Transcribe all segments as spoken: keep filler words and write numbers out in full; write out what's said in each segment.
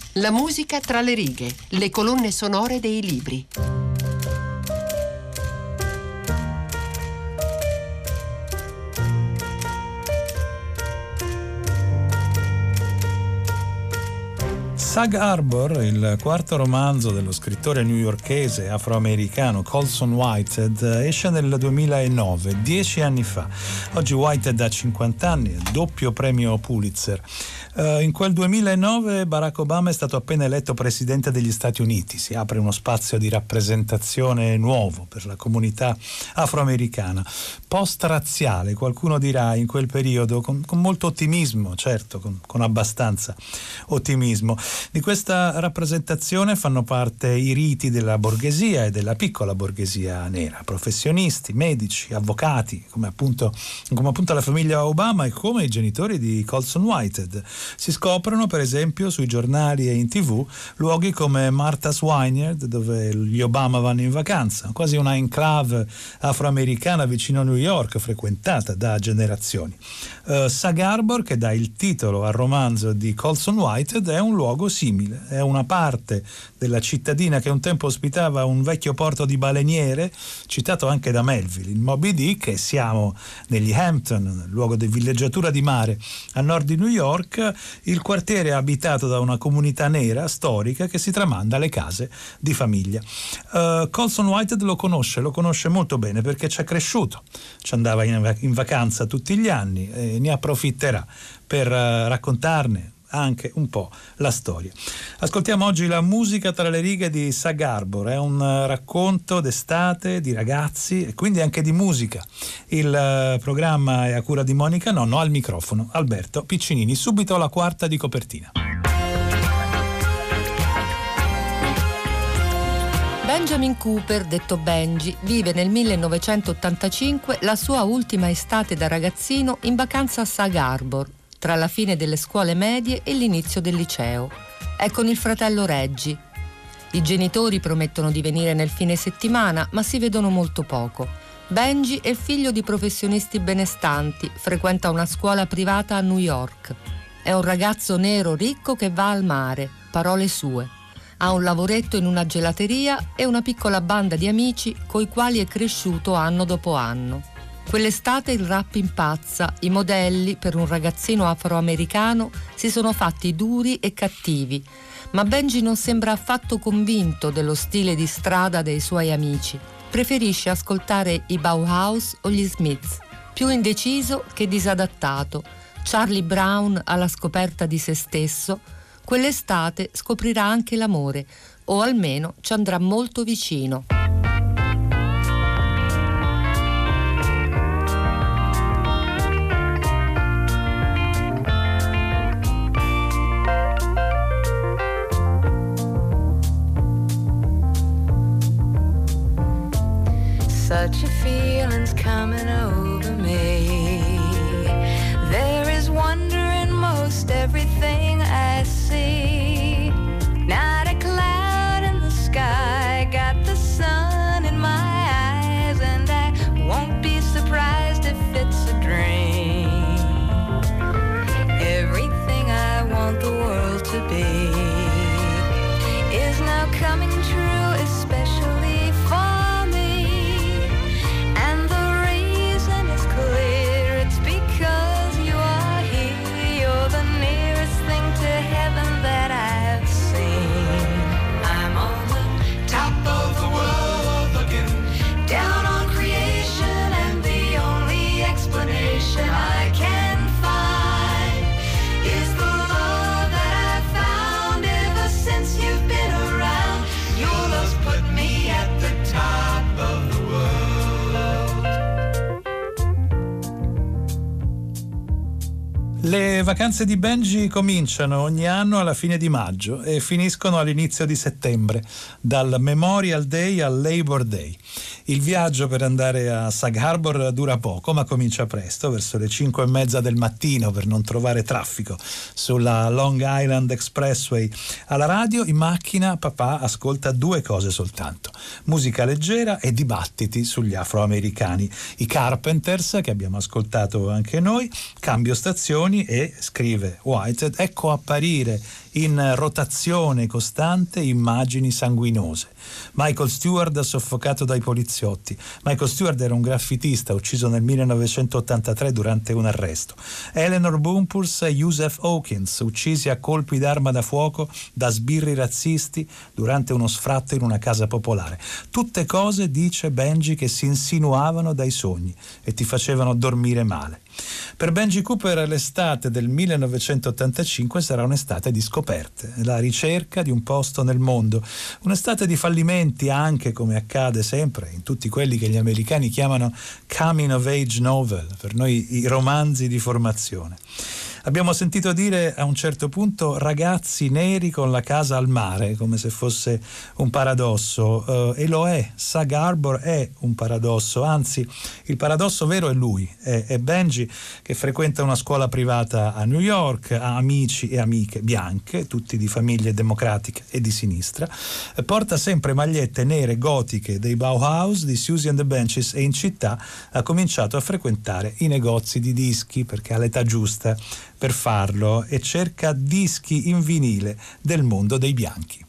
La musica tra le righe, le colonne sonore dei libri. Sag Harbor, il quarto romanzo dello scrittore newyorkese afroamericano Colson Whitehead, esce nel duemilanove, dieci anni fa. Oggi Whitehead ha cinquanta anni, doppio premio Pulitzer. Uh, in quel duemilanove Barack Obama è stato appena eletto presidente degli Stati Uniti. Si apre uno spazio di rappresentazione nuovo per la comunità afroamericana, post-razziale, qualcuno dirà, in quel periodo, con, con molto ottimismo, certo, con, con abbastanza ottimismo. Di questa rappresentazione fanno parte i riti della borghesia e della piccola borghesia nera, professionisti, medici, avvocati, come appunto, come appunto la famiglia Obama e come i genitori di Colson Whitehead. Si scoprono, per esempio, sui giornali e in tv luoghi come Martha's Vineyard, dove gli Obama vanno in vacanza, quasi una enclave afroamericana vicino a New York, frequentata da generazioni. Uh, Sag Harbor, che dà il titolo al romanzo di Colson Whitehead, è un luogo simile, è una parte della cittadina che un tempo ospitava un vecchio porto di baleniere, citato anche da Melville in Moby Dick, e siamo negli Hampton, luogo di villeggiatura di mare a nord di New York. Il quartiere è abitato da una comunità nera storica che si tramanda le case di famiglia. Uh, Colson Whitehead lo conosce, lo conosce molto bene perché ci è cresciuto, ci andava in, in vacanza tutti gli anni e ne approfitterà per uh, raccontarne anche un po' la storia. Ascoltiamo oggi la musica tra le righe di Sag Harbor, è un racconto d'estate, di ragazzi e quindi anche di musica. Il programma è a cura di Monica Nonno, al microfono Alberto Piccinini. Subito la quarta di copertina. Benjamin Cooper, detto Benji, vive nel millenovecentottantacinque la sua ultima estate da ragazzino in vacanza a Sag Harbor, tra la fine delle scuole medie e l'inizio del liceo. È con il fratello Reggie. I genitori promettono di venire nel fine settimana, ma si vedono molto poco. Benji è figlio di professionisti benestanti, frequenta una scuola privata a New York. È un ragazzo nero ricco che va al mare, parole sue. Ha un lavoretto in una gelateria e una piccola banda di amici coi quali è cresciuto anno dopo anno. Quell'estate il rap impazza, i modelli, per un ragazzino afroamericano, si sono fatti duri e cattivi, ma Benji non sembra affatto convinto dello stile di strada dei suoi amici. Preferisce ascoltare i Bauhaus o gli Smiths, più indeciso che disadattato. Charlie Brown alla scoperta di se stesso, quell'estate scoprirà anche l'amore, o almeno ci andrà molto vicino. Such a feeling's coming over me. There is wonder in most everything I see. Not a cloud in the sky, got the sun in my eyes, and I won't be surprised if it's a dream. Everything I want the world to be is now coming true, especially for me. And the reason is clear, it's because you are here. You're the nearest thing to heaven that I've seen. I'm on the top of the world looking down on creation, and the only explanation I can find is the love that I've found ever since you've been around. Your love's put me at the top of the world. Le vacanze di Benji cominciano ogni anno alla fine di maggio e finiscono all'inizio di settembre, dal Memorial Day al Labor Day. Il viaggio per andare a Sag Harbor dura poco, ma comincia presto, verso le cinque e mezza del mattino, per non trovare traffico sulla Long Island Expressway. Alla radio, in macchina, papà ascolta due cose soltanto: musica leggera e dibattiti sugli afroamericani. I Carpenters, che abbiamo ascoltato anche noi, Cambio Stazioni immagini e, scrive Whitehead, ecco apparire in rotazione costante immagini sanguinose. Michael Stewart soffocato dai poliziotti. Michael Stewart era un graffitista ucciso nel millenovecentottantatré durante un arresto. Eleanor Bumpurs e Yusef Hawkins uccisi a colpi d'arma da fuoco da sbirri razzisti durante uno sfratto in una casa popolare. Tutte cose, dice Benji, che si insinuavano dai sogni e ti facevano dormire male. Per Benji Cooper l'estate del millenovecentottantacinque sarà un'estate di scoperte, la ricerca di un posto nel mondo, un'estate di fallimenti anche, come accade sempre in tutti quelli che gli americani chiamano coming of age novel, per noi i romanzi di formazione. Abbiamo sentito dire a un certo punto ragazzi neri con la casa al mare, come se fosse un paradosso, uh, e lo è. Sag Harbor è un paradosso, anzi il paradosso vero è lui, è, è Benji, che frequenta una scuola privata a New York, ha amici e amiche bianche, tutti di famiglie democratiche e di sinistra, porta sempre magliette nere gotiche dei Bauhaus, di Siouxsie and the Banshees, e in città ha cominciato a frequentare i negozi di dischi perché ha l'età giusta per farlo e cerca dischi in vinile del mondo dei bianchi.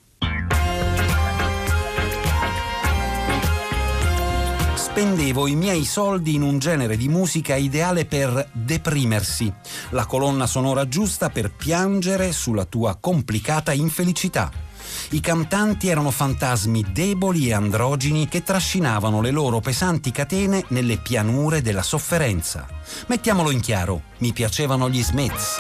Spendevo i miei soldi in un genere di musica ideale per deprimersi, la colonna sonora giusta per piangere sulla tua complicata infelicità. I cantanti erano fantasmi deboli e androgini che trascinavano le loro pesanti catene nelle pianure della sofferenza. Mettiamolo in chiaro, mi piacevano gli Smiths.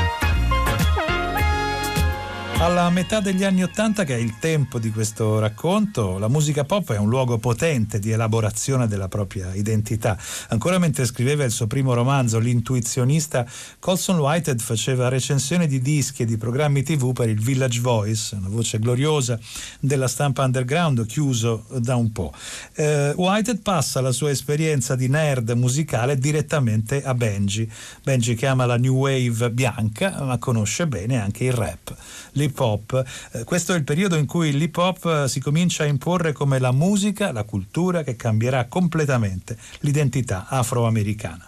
Alla metà degli anni Ottanta, che è il tempo di questo racconto, la musica pop è un luogo potente di elaborazione della propria identità. Ancora mentre scriveva il suo primo romanzo, L'intuizionista, Colson Whitehead faceva recensioni di dischi e di programmi tivù per il Village Voice, una voce gloriosa della stampa underground, chiuso da un po'. Eh, Whitehead passa la sua esperienza di nerd musicale direttamente a Benji. Benji che ama la new wave bianca, ma conosce bene anche il rap, l'hip hop. Eh, questo è il periodo in cui l'hip hop eh, si comincia a imporre come la musica, la cultura che cambierà completamente l'identità afroamericana.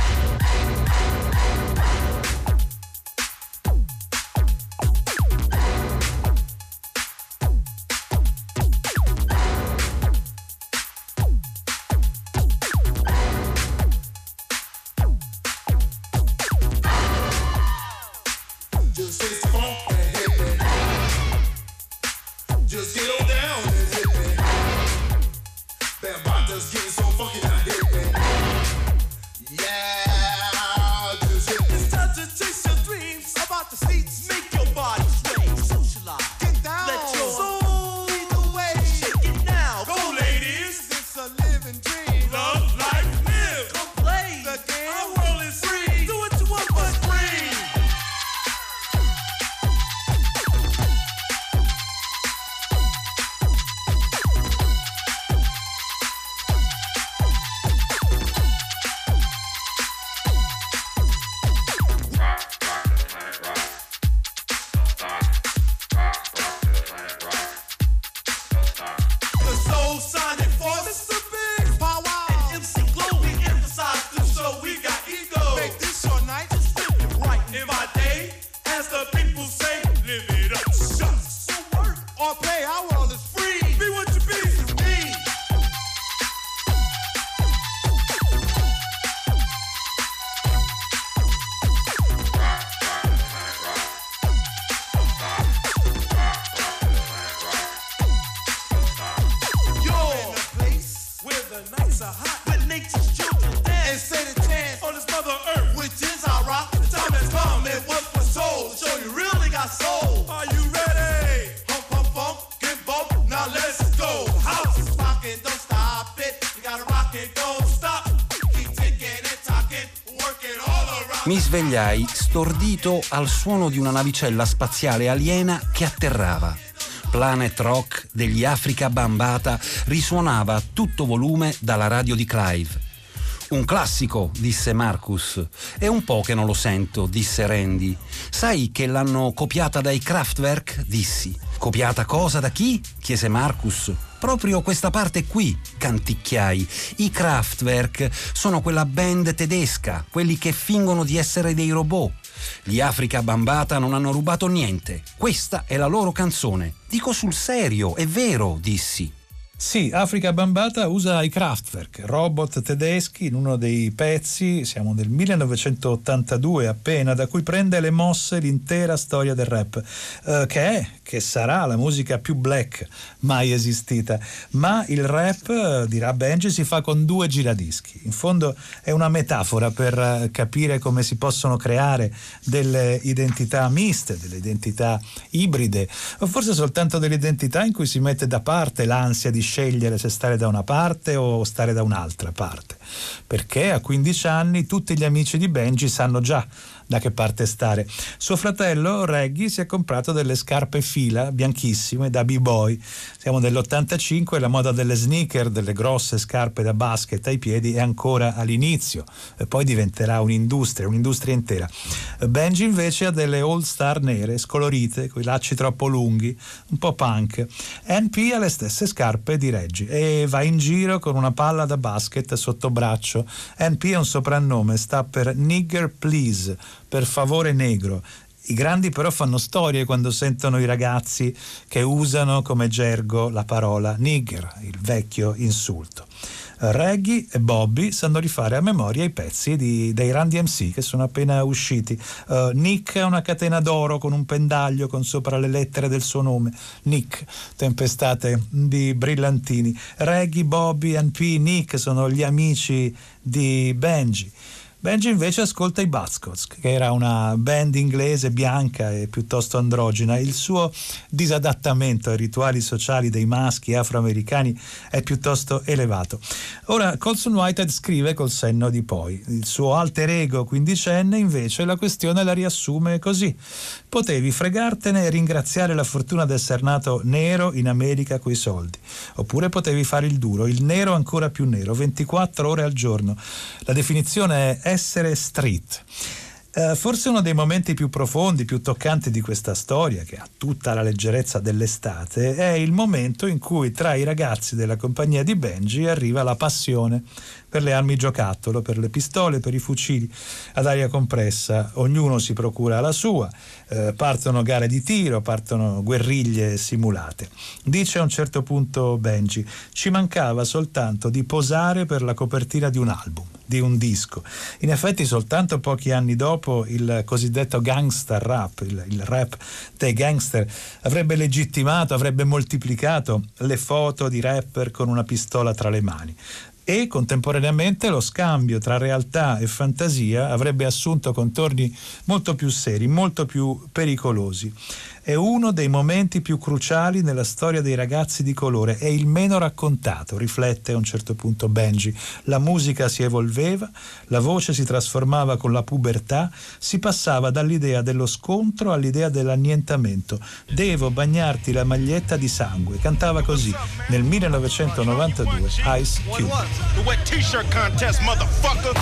Mi svegliai stordito al suono di una navicella spaziale aliena che atterrava. Planet Rock degli Africa Bambata risuonava a tutto volume dalla radio di Clive. Un classico, disse Marcus. È un po' che non lo sento, disse Randy. Sai che l'hanno copiata dai Kraftwerk? Dissi. Copiata cosa, da chi? Chiese Marcus. Proprio questa parte qui, canticchiai. I Kraftwerk sono quella band tedesca, quelli che fingono di essere dei robot. Gli Africa Bambaataa non hanno rubato niente. Questa è la loro canzone. Dico sul serio, è vero, dissi. Sì, Africa Bambaataa usa i Kraftwerk, robot tedeschi, in uno dei pezzi, siamo nel millenovecentottantadue appena, da cui prende le mosse l'intera storia del rap, eh, che è, che sarà la musica più black mai esistita. Ma il rap, dirà Benji, si fa con due giradischi. In fondo è una metafora per capire come si possono creare delle identità miste, delle identità ibride, o forse soltanto delle identità in cui si mette da parte l'ansia di scegliere se stare da una parte o stare da un'altra parte, perché a quindici anni tutti gli amici di Benji sanno già da che parte stare. Suo fratello Reggie si è comprato delle scarpe fila bianchissime da b-boy. Siamo nell'ottantacinque, la moda delle sneaker, delle grosse scarpe da basket ai piedi, è ancora all'inizio e poi diventerà un'industria, un'industria intera. Benji invece ha delle all star nere scolorite, coi lacci troppo lunghi, un po' punk. N P ha le stesse scarpe di Reggie e va in giro con una palla da basket sotto braccio. N P è un soprannome, sta per Nigger Please, per favore negro. I grandi però fanno storie quando sentono i ragazzi che usano come gergo la parola nigger, il vecchio insulto. Reggie e Bobby sanno rifare a memoria i pezzi di, dei Run D M C che sono appena usciti. Uh, Nick ha una catena d'oro con un pendaglio con sopra le lettere del suo nome. Nick, tempestate di brillantini. Reggie, Bobby, N P, Nick sono gli amici di Benji. Benji invece ascolta i Buzzcocks, che era una band inglese bianca e piuttosto androgina. Il suo disadattamento ai rituali sociali dei maschi afroamericani è piuttosto elevato. Ora, Colson Whitehead scrive col senno di poi. Il suo alter ego quindicenne invece la questione la riassume così: potevi fregartene e ringraziare la fortuna d'essere nato nero in America coi soldi, oppure potevi fare il duro, il nero ancora più nero, ventiquattro ore al giorno. La definizione è essere street. Uh, forse uno dei momenti più profondi, più toccanti di questa storia, che ha tutta la leggerezza dell'estate, è il momento in cui tra i ragazzi della compagnia di Benji arriva la passione per le armi giocattolo, per le pistole, per i fucili ad aria compressa. Ognuno si procura la sua, eh, partono gare di tiro, partono guerriglie simulate. Dice a un certo punto Benji: ci mancava soltanto di posare per la copertina di un album, di un disco. In effetti soltanto pochi anni dopo il cosiddetto gangster rap, il, il rap dei gangster, avrebbe legittimato, avrebbe moltiplicato le foto di rapper con una pistola tra le mani. E contemporaneamente lo scambio tra realtà e fantasia avrebbe assunto contorni molto più seri, molto più pericolosi. È uno dei momenti più cruciali nella storia dei ragazzi di colore, è il meno raccontato, riflette a un certo punto Benji. La musica si evolveva, la voce si trasformava con la pubertà, si passava dall'idea dello scontro all'idea dell'annientamento. Devo bagnarti la maglietta di sangue, cantava così nel millenovecentonovantadue Ice Cube. The wet t-shirt contest, motherfucker.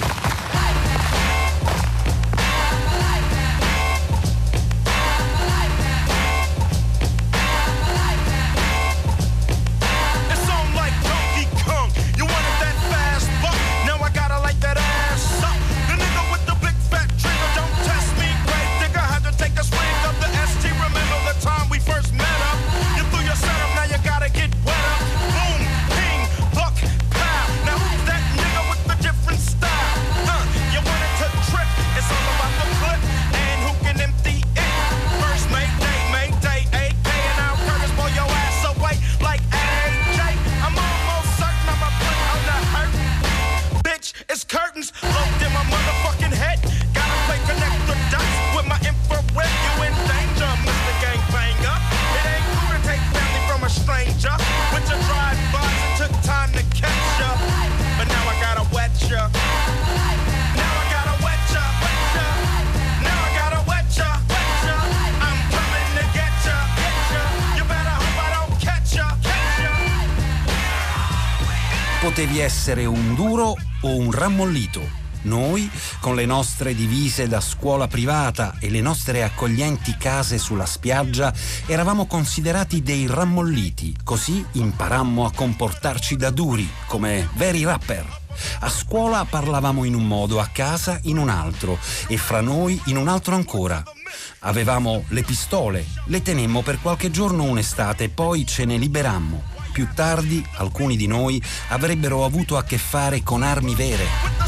It's on like Donkey Kong. You wanted that fast buck, now I gotta light that ass up. The nigga with the big fat trigger, don't test me, grave digger. Had to take a swing of the S T. Remember the time we first met up? You threw your setup, now you gotta get wet up. Boom, ping, buck, pow. Now who's that nigga with the different style? Uh, you wanted to trip, it's all about the clip and who can empty it. First Mayday, Mayday, A K and I'll Curtis, blow your ass away like A J. I'm almost certain I'm a put on the hurt. Bitch, it's curtains, locked in my motherfucking head. Gotta play connect the dots with my infrared. You in danger, Mister Gangbanger. It ain't cool to take family from a stranger. With your drive-bys, it took time to catch ya, but now I gotta wet ya. Now I gotta wet ya, wet ya. Now I gotta wet ya, wet ya. I'm coming to get ya, get ya. You better hope I don't catch ya, catch ya. Potevi essere un duro o un rammollito. Noi, con le nostre divise da scuola privata e le nostre accoglienti case sulla spiaggia, eravamo considerati dei rammolliti. Così imparammo a comportarci da duri, come veri rapper. A scuola parlavamo in un modo, a casa in un altro e fra noi in un altro ancora. Avevamo le pistole, le tenemmo per qualche giorno un'estate, poi ce ne liberammo. Più tardi alcuni di noi avrebbero avuto a che fare con armi vere.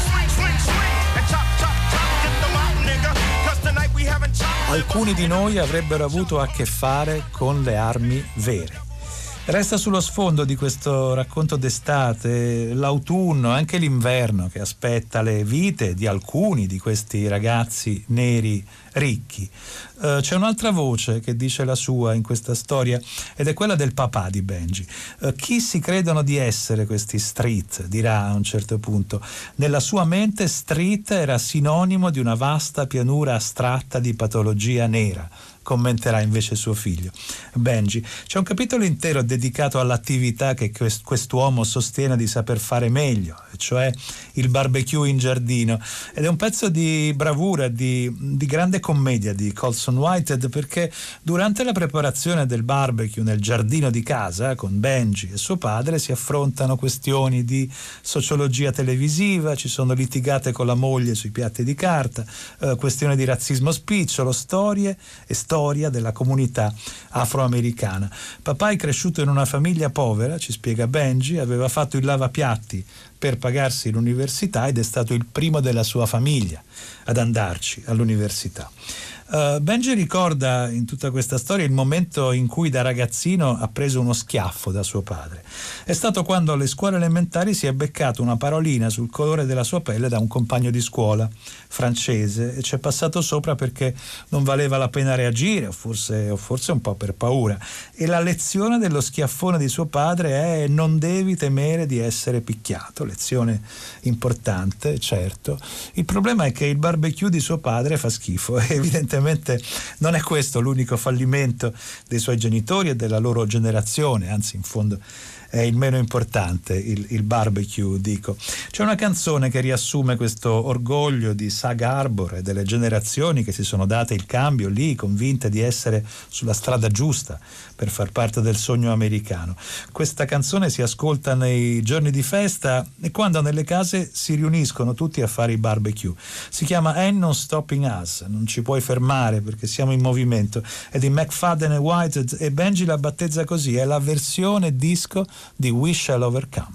Alcuni di noi avrebbero avuto a che fare con le armi vere. Resta sullo sfondo di questo racconto d'estate l'autunno, anche l'inverno che aspetta le vite di alcuni di questi ragazzi neri ricchi. Uh, c'è un'altra voce che dice la sua in questa storia ed è quella del papà di Benji. Uh, chi si credono di essere questi street, dirà a un certo punto. Nella sua mente street era sinonimo di una vasta pianura astratta di patologia nera, commenterà invece suo figlio Benji. C'è un capitolo intero dedicato all'attività che quest- quest'uomo sostiene di saper fare meglio, cioè il barbecue in giardino, ed è un pezzo di bravura, di, di grande commedia di Colson Whitehead, perché durante la preparazione del barbecue nel giardino di casa con Benji e suo padre si affrontano questioni di sociologia televisiva, ci sono litigate con la moglie sui piatti di carta, eh, questioni di razzismo spicciolo, storie e storia della comunità afroamericana. Papà è cresciuto in una famiglia povera, ci spiega Benji, aveva fatto il lavapiatti per pagarsi l'università ed è stato il primo della sua famiglia ad andarci all'università. Uh, Benji ricorda in tutta questa storia il momento in cui da ragazzino ha preso uno schiaffo da suo padre. È stato quando alle scuole elementari si è beccato una parolina sul colore della sua pelle da un compagno di scuola francese e ci è passato sopra perché non valeva la pena reagire o forse, o forse un po' per paura. E la lezione dello schiaffone di suo padre è: non devi temere di essere picchiato. Lezione importante, certo. Il problema è che il barbecue di suo padre fa schifo e evidentemente non è questo l'unico fallimento dei suoi genitori e della loro generazione, anzi in fondo è il meno importante, il, il barbecue, dico. C'è una canzone che riassume questo orgoglio di Sag Harbor e delle generazioni che si sono date il cambio lì, convinte di essere sulla strada giusta per far parte del sogno americano. Questa canzone si ascolta nei giorni di festa e quando nelle case si riuniscono tutti a fare i barbecue. Si chiama Ain't No Stopping Us, non ci puoi fermare perché siamo in movimento, è di McFadden e Whitehead e Benji la battezza così, è la versione disco di We Shall Overcome.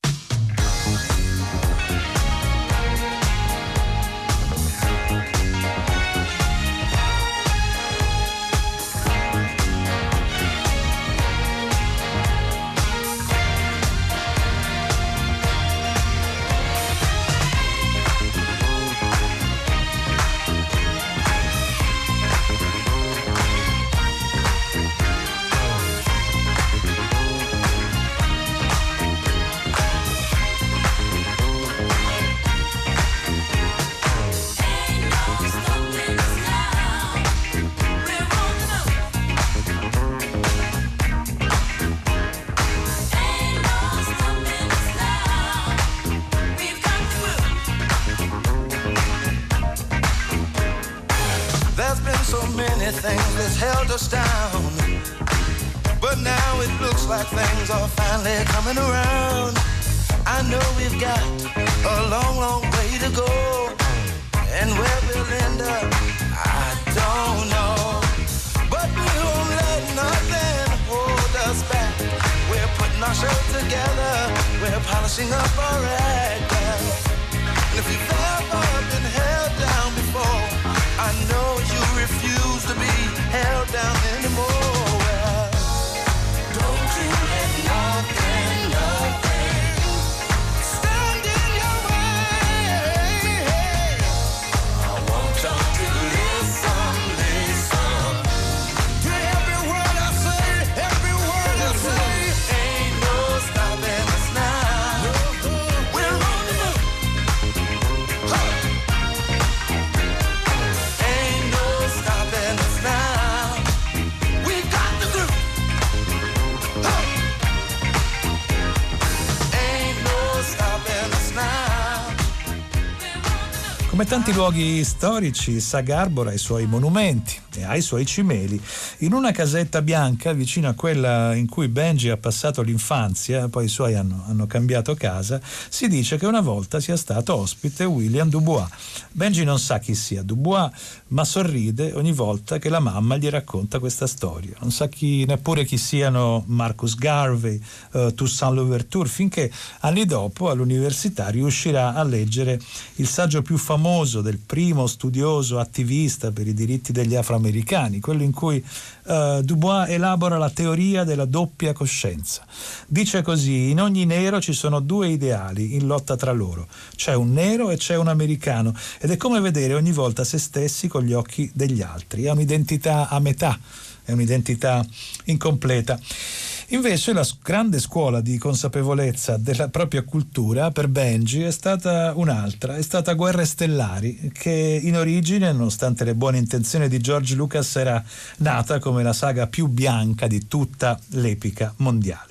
Things that's held us down, but now it looks like things are finally coming around. I know we've got a long, long way to go, and where we'll end up, I don't know, but we won't let nothing hold us back. We're putting our show together, we're polishing up our act, and if you've ever been held down before, I know you refuse to be held down anymore. Well, don't you let nothing, nothing stand in your way. I want y'all to listen, listen to every word I say, every word I say. Ain't no stopping us now. We're on the move. Huh. Come tanti luoghi storici, Sag Harbor ha i suoi monumenti e ha i suoi cimeli. In una casetta bianca vicino a quella in cui Benji ha passato l'infanzia, poi i suoi hanno, hanno cambiato casa, si dice che una volta sia stato ospite William Dubois. Benji non sa chi sia Dubois, ma sorride ogni volta che la mamma gli racconta questa storia. Non sa chi, neppure chi siano Marcus Garvey, uh, Toussaint Louverture, finché anni dopo all'università riuscirà a leggere il saggio più famoso del primo studioso attivista per i diritti degli afroamericani, quello in cui uh, Dubois elabora la teoria della doppia coscienza. Dice così: in ogni nero ci sono due ideali in lotta tra loro, c'è un nero e c'è un americano, ed è come vedere ogni volta se stessi con gli occhi degli altri. È un'identità a metà, è un'identità incompleta. Invece la grande scuola di consapevolezza della propria cultura per Benji è stata un'altra, è stata Guerre Stellari, che in origine, nonostante le buone intenzioni di George Lucas, era nata come la saga più bianca di tutta l'epica mondiale.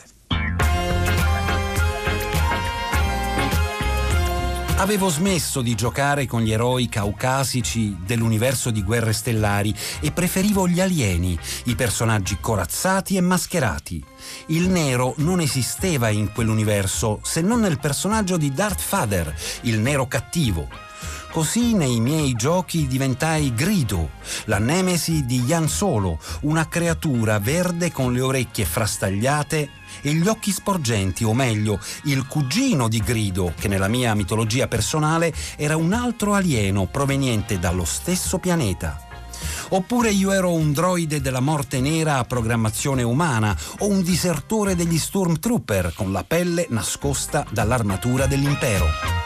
Avevo smesso di giocare con gli eroi caucasici dell'universo di Guerre Stellari e preferivo gli alieni, i personaggi corazzati e mascherati. Il nero non esisteva in quell'universo, se non nel personaggio di Darth Vader, il nero cattivo. Così nei miei giochi diventai Greedo, la nemesi di Han Solo, una creatura verde con le orecchie frastagliate e gli occhi sporgenti, o meglio, il cugino di Greedo, che nella mia mitologia personale era un altro alieno proveniente dallo stesso pianeta. Oppure io ero un droide della morte nera a programmazione umana o un disertore degli Stormtrooper con la pelle nascosta dall'armatura dell'impero.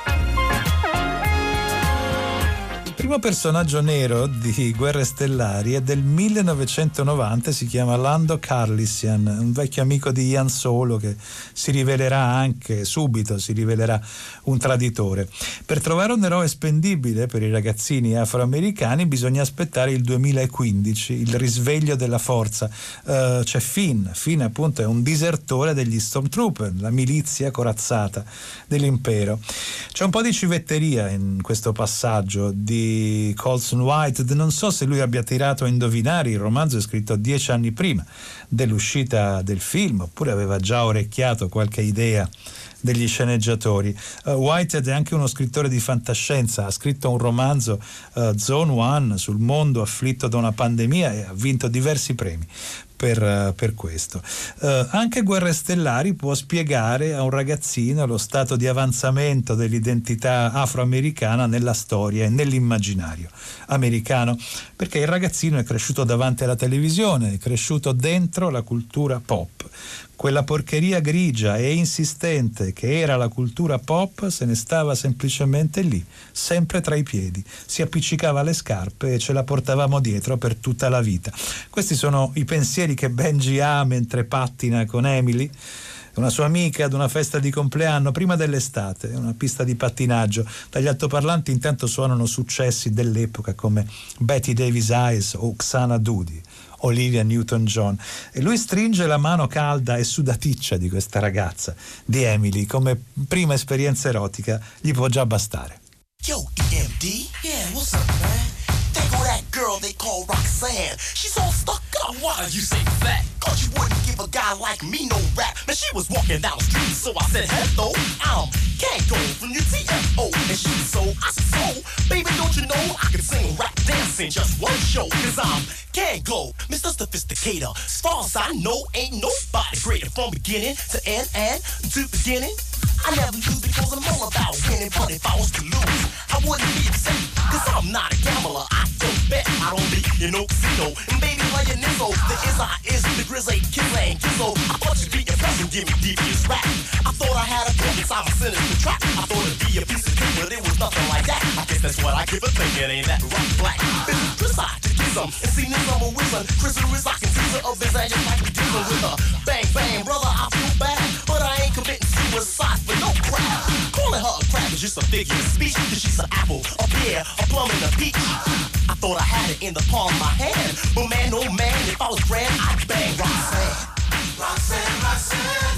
Il primo personaggio nero di Guerre Stellari è del millenovecentonovanta, si chiama Lando Calrissian, un vecchio amico di Han Solo che si rivelerà anche subito, si rivelerà un traditore. Per trovare un eroe spendibile per i ragazzini afroamericani bisogna aspettare il duemilaquindici, il risveglio della forza. Uh, c'è Finn, Finn appunto è un disertore degli Stormtrooper, la milizia corazzata dell'impero. C'è un po' di civetteria in questo passaggio di Colson Whitehead. Non so se lui abbia tirato a indovinare, il romanzo è scritto dieci anni prima dell'uscita del film, oppure aveva già orecchiato qualche idea degli sceneggiatori. Uh, Whitehead è anche uno scrittore di fantascienza, ha scritto un romanzo, uh, Zone One, sul mondo afflitto da una pandemia, e ha vinto diversi premi per, uh, per questo. Uh, anche Guerre Stellari può spiegare a un ragazzino lo stato di avanzamento dell'identità afroamericana nella storia e nell'immaginario americano, perché il ragazzino è cresciuto davanti alla televisione, è cresciuto dentro la cultura pop. Quella porcheria grigia e insistente che era la cultura pop se ne stava semplicemente lì, sempre tra i piedi. Si appiccicava alle scarpe e ce la portavamo dietro per tutta la vita. Questi sono i pensieri che Benji ha mentre pattina con Emily, una sua amica, ad una festa di compleanno prima dell'estate, una pista di pattinaggio. Dagli altoparlanti intanto suonano successi dell'epoca come Betty Davis Eyes o Xana Dudi, Olivia Newton-John, e lui stringe la mano calda e sudaticcia di questa ragazza, di Emily, come prima esperienza erotica gli può già bastare. Yo, E M D? Yeah, what's up, man? There go that girl they call Roxanne. She's all stuck up. Why you say fat? Cause you wouldn't give a guy like me no rap. Man, she was walking down the street, so I said, hello, I'm Kango from your T F O. And she so, I said, so, baby, don't you know I can sing, rap, dance in just one show? Cause I'm Kango, Mister Sophisticator. As far as I know, ain't nobody greater from beginning to end and to beginning. I never lose because I'm all about winning, but if I was to lose, I wouldn't be upset, cause I'm not a gambler, I don't bet, I don't be in no casino, and baby playing Nizzo, the is I is, the Grizzly, Kiss ain't Kizzo, I thought you'd be impressed and give me devious rap, I thought I had a gun inside my sinister trap, I thought it'd be a piece of cake, but it was nothing like that, I guess that's what I give a thing, it ain't that rock black, business precise, to get some, and see this I'm a wizard, Chrissy Riz, I can tease her of his ass, like we dealing with her, bang bang, brother, I feel bad, but I ain't committing suicide for no crap. Calling her a crab is just a figure of speech, cause she's an apple, a pear, a plum, and a peach. I thought I had it in the palm of my hand, but man, oh man, if I was grand, I'd bang Roxanne. Roxanne, Roxanne,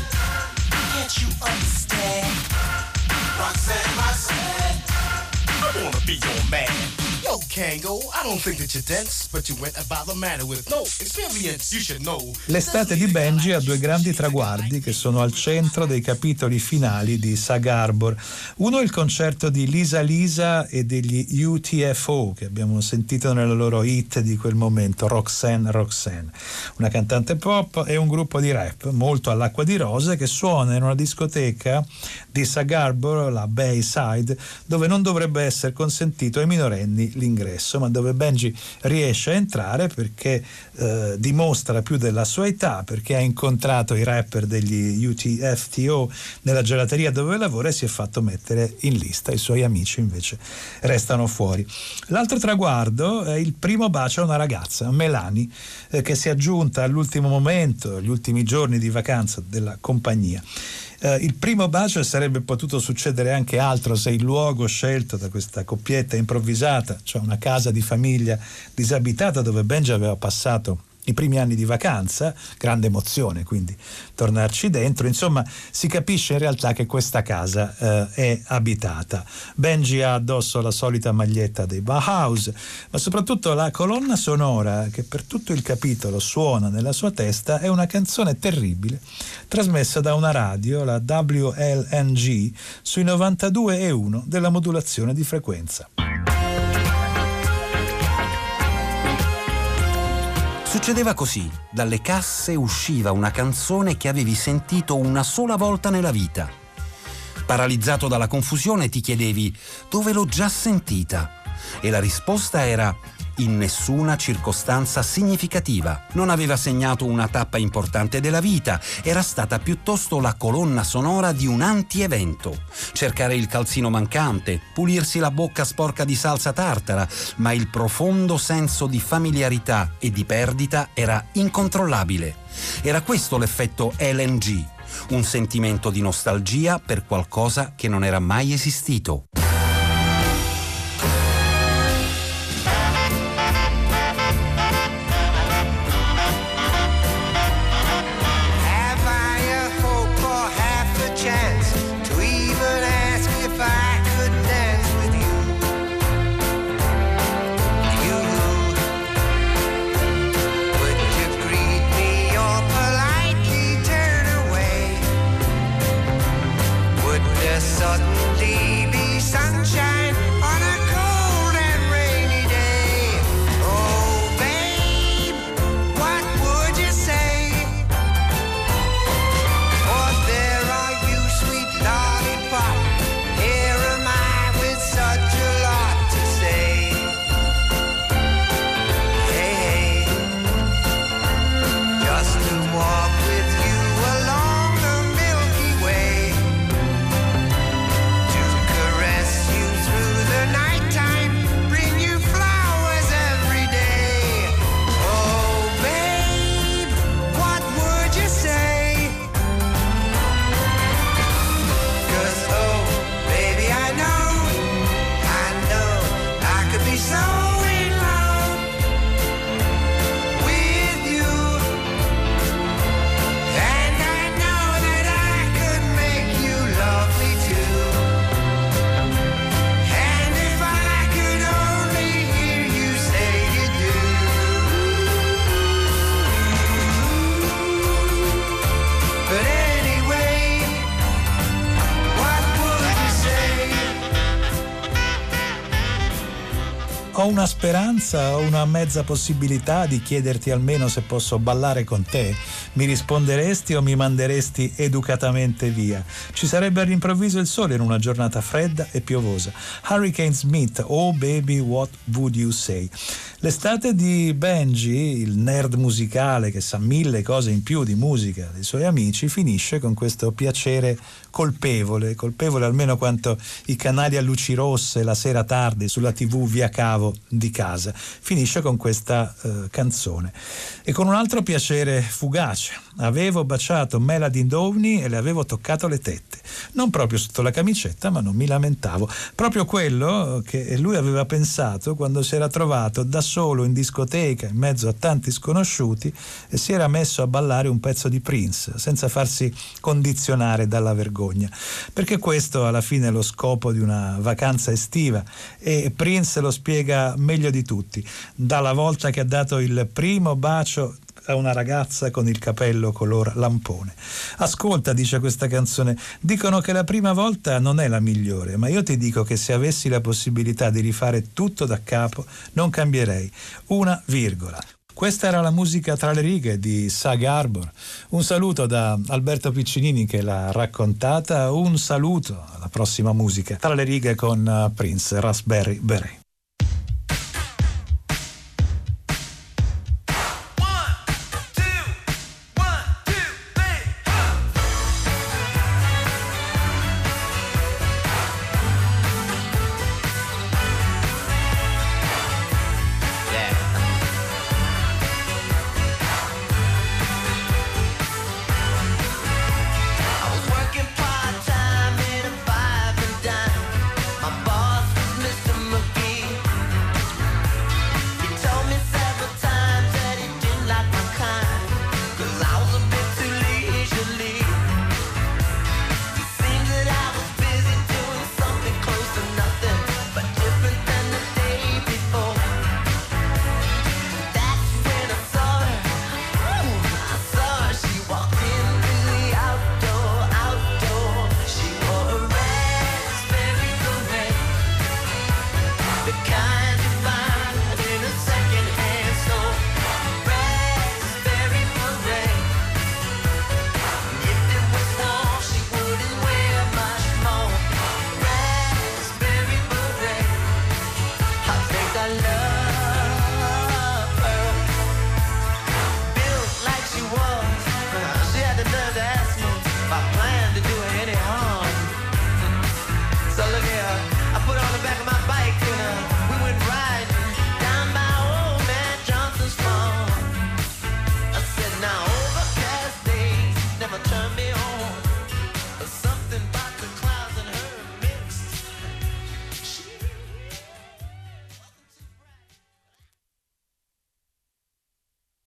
can't you understand? Roxanne, Roxanne, I wanna be your man. Yo, Kango, I don't think that you're dense, but you went about the matter with no experience, you should know. L'estate di Benji ha due grandi traguardi che sono al centro dei capitoli finali di Sag Harbor. Uno è il concerto di Lisa Lisa e degli U T F O, che abbiamo sentito nella loro hit di quel momento, Roxanne Roxanne, una cantante pop e un gruppo di rap molto all'acqua di rose che suona in una discoteca di Sag Harbor, la Bayside, dove non dovrebbe essere consentito ai minorenni l'ingresso, ma dove Benji riesce a entrare perché eh, dimostra più della sua età, perché ha incontrato i rapper degli U T F T O nella gelateria dove lavora e si è fatto mettere in lista. I suoi amici invece restano fuori. L'altro traguardo è il primo bacio a una ragazza, Melanie, eh, che si è aggiunta all'ultimo momento, agli ultimi giorni di vacanza della compagnia. Uh, il primo bacio sarebbe potuto succedere anche altro se il luogo scelto da questa coppietta improvvisata, cioè una casa di famiglia disabitata dove Benji aveva passato i primi anni di vacanza, grande emozione quindi tornarci dentro, insomma si capisce in realtà che questa casa eh, è abitata. Benji ha addosso la solita maglietta dei Bauhaus, ma soprattutto la colonna sonora che per tutto il capitolo suona nella sua testa è una canzone terribile trasmessa da una radio, la W L N G, sui novantadue e uno della modulazione di frequenza. Succedeva così, dalle casse usciva una canzone che avevi sentito una sola volta nella vita. Paralizzato dalla confusione ti chiedevi dove l'ho già sentita e la risposta era in nessuna circostanza significativa. Non aveva segnato una tappa importante della vita, era stata piuttosto la colonna sonora di un anti-evento. Cercare il calzino mancante, pulirsi la bocca sporca di salsa tartara, ma il profondo senso di familiarità e di perdita era incontrollabile. Era questo l'effetto L N G, un sentimento di nostalgia per qualcosa che non era mai esistito. Suddenly be sunshine on a cold and rainy day. Oh, babe, what would you say? For there are you, sweet lollipop. Here am I with such a lot to say. Hey, hey, just to walk with you along the Milky Way. Ho una speranza, ho una mezza possibilità di chiederti almeno se posso ballare con te. Mi risponderesti o mi manderesti educatamente via? Ci sarebbe all'improvviso il sole in una giornata fredda e piovosa. Hurricane Smith, Oh Baby What Would You Say? L'estate di Benji, il nerd musicale che sa mille cose in più di musica dei suoi amici, finisce con questo piacere colpevole, colpevole almeno quanto i canali a luci rosse la sera tardi sulla tivù via cavo di casa. Finisce con questa uh, canzone e con un altro piacere fugace, avevo baciato Melody Downey e le avevo toccato le tette, non proprio sotto la camicetta, ma non mi lamentavo. Proprio quello che lui aveva pensato quando si era trovato da solo in discoteca in mezzo a tanti sconosciuti e si era messo a ballare un pezzo di Prince senza farsi condizionare dalla vergogna, perché questo alla fine è lo scopo di una vacanza estiva e Prince lo spiega meglio di tutti, dalla volta che ha dato il primo bacio a una ragazza con il capello color lampone. Ascolta, dice questa canzone, dicono che la prima volta non è la migliore, ma io ti dico che se avessi la possibilità di rifare tutto da capo non cambierei una virgola. Questa era la musica Tra le righe di Sag Harbor. Un saluto da Alberto Piccinini che l'ha raccontata, un saluto alla prossima musica Tra le righe con Prince, Raspberry Beret.